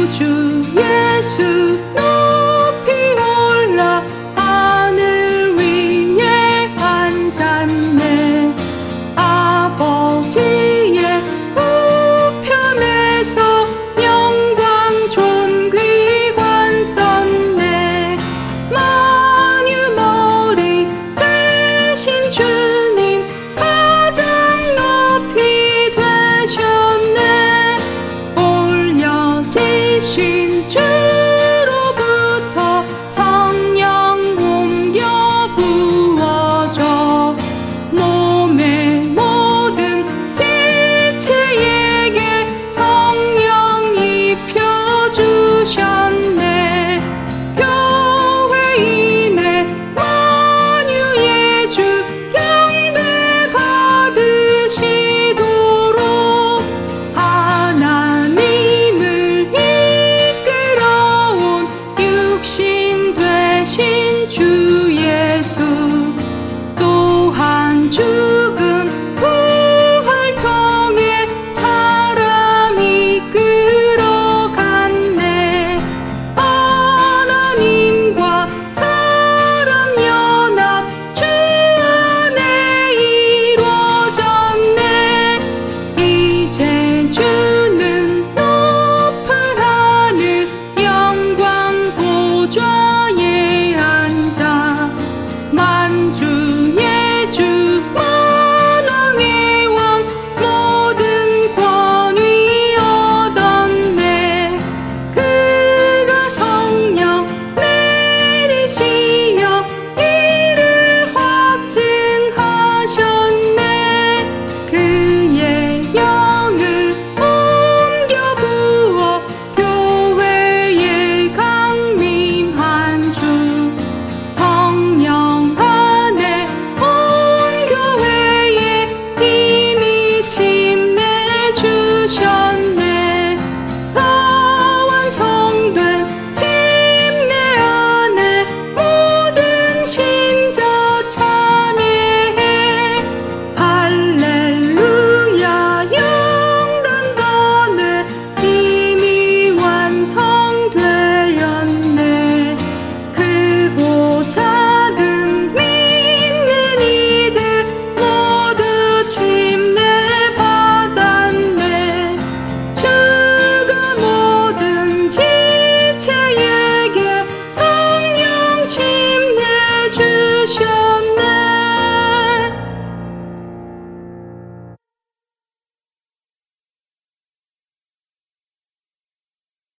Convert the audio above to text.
주 예수 높이 올라 하늘 위에 앉았네. 아버지의 우편에서 영광 존귀관 썼네. 만유머리 되신 주님 가장 높이 되셨네. 올려지신 주로부터 성령 옮겨 부어져 몸의 모든 지체에게 성령 입혀주셨네. 교회인의 만유의 주 경배 받으시도록 하나님을 이끌어온 육신 되신 주 예수, 또한 죽은 부활 통해 사람 이끌어갔네. 하나님과 사람 연합 주 안에 이루어졌네. 이제 주는 높은 하늘 영광 보좌에 앉아 만주의 주 만왕의 왕 모든 권위 얻었네. 그가 성령 내리시어 이를 확증하셨네. 그의 영을 옮겨 부어 교회에 강림한 주, 성령 안에 온 교회에 이미 침례 주셨네. 다 완성된 침례 안에 모든 신자 참여해. 할렐루야 영단번에 이미 완성되었네. 크고 작은 믿는 이들 모두 침례 받았네. 주가 모든 지체에게 성령 침례 주셨네.